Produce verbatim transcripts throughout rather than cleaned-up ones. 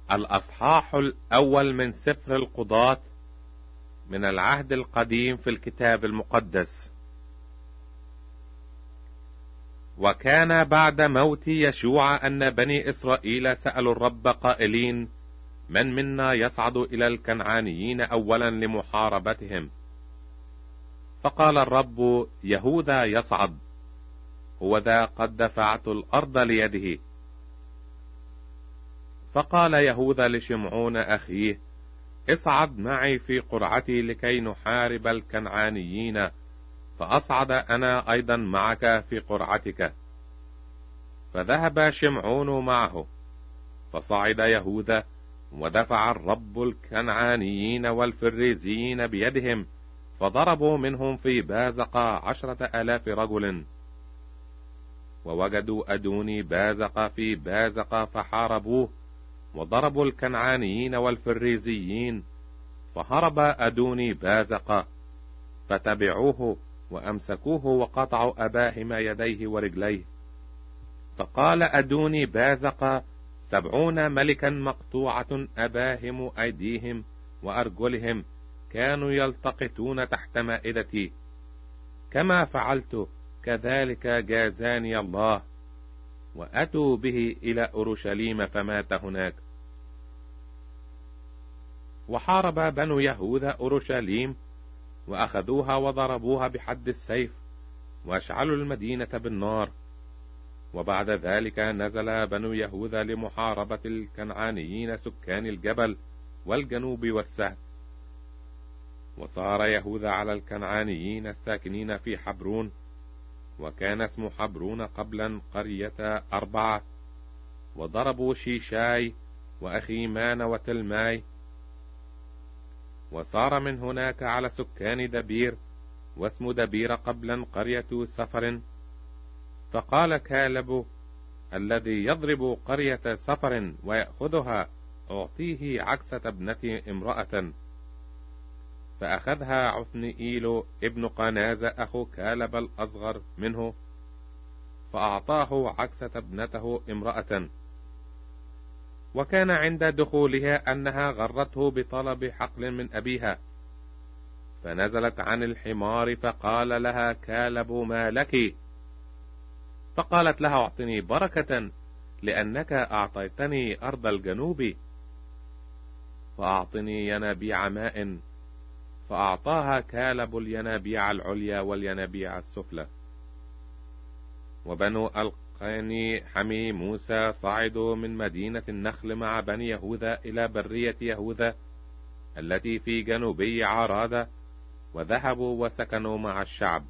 الأصحاح الأول من سفر القضاة من العهد القديم في الكتاب المقدس. وكان بعد موت يشوع أن بني إسرائيل سألوا الرب قائلين: من منا يصعد إلى الكنعانيين أولا لمحاربتهم؟ فقال الرب: يهوذا يصعد، هو ذا قد دفعت الأرض ليده. فقال يهوذا لشمعون أخيه: اصعد معي في قرعتي لكي نحارب الكنعانيين، فأصعد أنا أيضا معك في قرعتك. فذهب شمعون معه، فصعد يهوذا، ودفع الرب الكنعانيين والفريزيين بيدهم، فضربوا منهم في بازق عشرة آلاف رجل. ووجدوا أدوني بازق في بازق فحاربوه، وضربوا الكنعانيين والفريزيين، فهرب أدوني بازق، فتبعوه وأمسكوه وقطعوا أباهم يديه ورجليه. فقال أدوني بازق: سبعون ملكا مقطوعة أباهم أيديهم وأرجلهم كانوا يلتقطون تحت مائدتي، كما فعلت كذلك جازاني الله. وأتوا به إلى أورشليم فمات هناك. وحارب بنو يهوذا أورشليم، وأخذوها وضربوها بحد السيف، وأشعلوا المدينة بالنار. وبعد ذلك نزل بنو يهوذا لمحاربة الكنعانيين سكان الجبل والجنوب والسهل. وصار يهوذا على الكنعانيين الساكنين في حبرون، وكان اسم حبرون قبلا قرية أربعة. وضربوا شيشاي وأخيمان وتلماي. وصار من هناك على سكان دبير، واسم دبير قبلا قرية سفر. فقال كالب: الذي يضرب قرية سفر ويأخذها أعطيه عكسة ابنة امرأة. فأخذها عثنئيل ابن قناز أخو كالب الأصغر منه، فأعطاه عكسة ابنته امرأة. وكان عند دخولها أنها غرته بطلب حقل من أبيها، فنزلت عن الحمار، فقال لها كالب: ما لك؟ فقالت له: اعطني بركة، لأنك أعطيتني أرض الجنوب، فأعطني ينابيع ماء. فأعطاها كالب الينابيع العليا والينابيع السفلى. وبنو القاني حمي موسى صعدوا من مدينة النخل مع بني يهوذا إلى برية يهوذا التي في جنوبي عرادة، وذهبوا وسكنوا مع الشعب.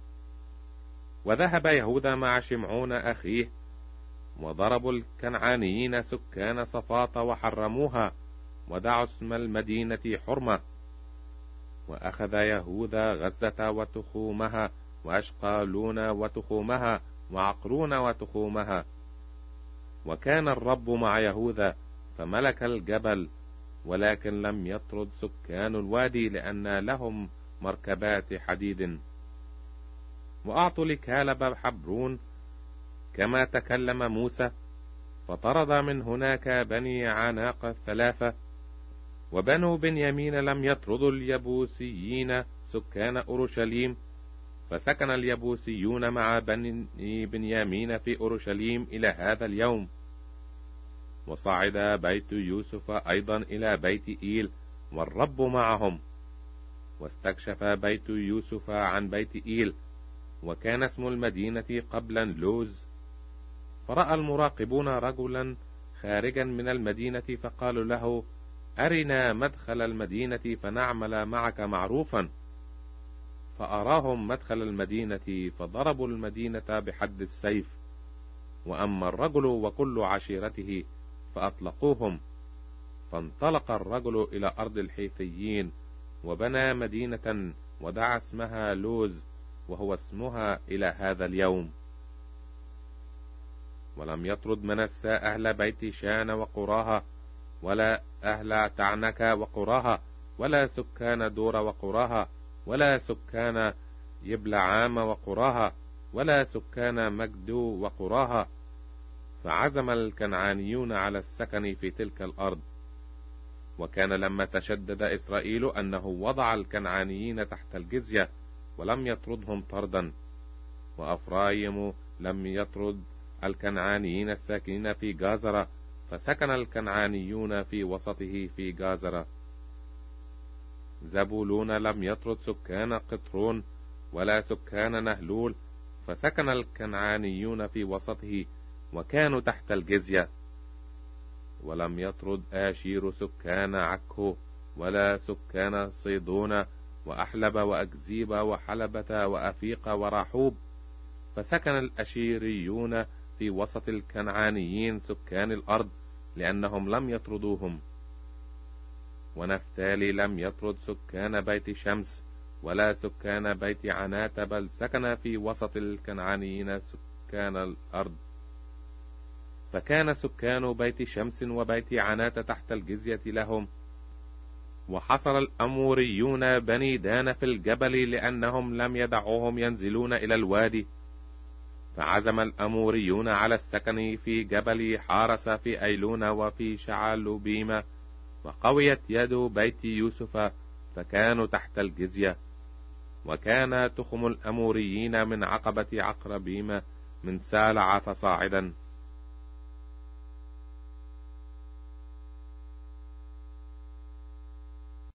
وذهب يهوذا مع شمعون أخيه، وضربوا الكنعانيين سكان صفاط وحرموها، ودعوا اسم المدينة حرمة. وأخذ يهوذا غزة وتخومها، وأشقالون وتخومها، وعقرون وتخومها. وكان الرب مع يهوذا فملك الجبل، ولكن لم يطرد سكان الوادي، لأن لهم مركبات حديد. وأعطوا لكالب حبرون كما تكلم موسى، فطرد من هناك بني عناق الثلاثة. وبنو بنيامين لم يطردوا اليبوسيين سكان أورشليم، فسكن اليبوسيون مع بني بنيامين في أورشليم إلى هذا اليوم. وصعد بيت يوسف أيضا إلى بيت إيل، والرب معهم. واستكشف بيت يوسف عن بيت إيل، وكان اسم المدينة قبلا لوز. فرأى المراقبون رجلا خارجا من المدينة، فقالوا له: أرنا مدخل المدينة فنعمل معك معروفا. فأراهم مدخل المدينة، فضربوا المدينة بحد السيف. وأما الرجل وكل عشيرته فأطلقوهم. فانطلق الرجل إلى أرض الحيثيين، وبنى مدينة ودعا اسمها لوز، وهو اسمها إلى هذا اليوم. ولم يطرد منسى أهل بيت شان وقراها، ولا أهل تعنك وقراها، ولا سكان دور وقراها، ولا سكان يبلعام وقراها، ولا سكان مجدو وقراها. فعزم الكنعانيون على السكن في تلك الأرض. وكان لما تشدد إسرائيل أنه وضع الكنعانيين تحت الجزية ولم يطردهم طردا، وأفرايم لم يطرد الكنعانيين الساكنين في جازرة، فسكن الكنعانيون في وسطه في جازرة. زبولون لم يطرد سكان قطرون ولا سكان نهلول، فسكن الكنعانيون في وسطه وكانوا تحت الجزية. ولم يطرد آشير سكان عكو ولا سكان صيدون وأحلب وأكزيب وحلبة وأفيق وراحوب، فسكن الأشيريون في وسط الكنعانيين سكان الأرض لأنهم لم يطردوهم. ونفتالي لم يطرد سكان بيت شمس ولا سكان بيت عنات، بل سكن في وسط الكنعانيين سكان الأرض، فكان سكان بيت شمس وبيت عنات تحت الجزية لهم. وحصر الأموريون بني دان في الجبل لأنهم لم يدعوهم ينزلون إلى الوادي، فعزم الأموريون على السكن في جبل حارس في أيلون وفي شعلبيم، وقويت يد بيت يوسف فكانوا تحت الجزية. وكان تخم الأموريين من عقبة عقربيم من سالع فصاعدا.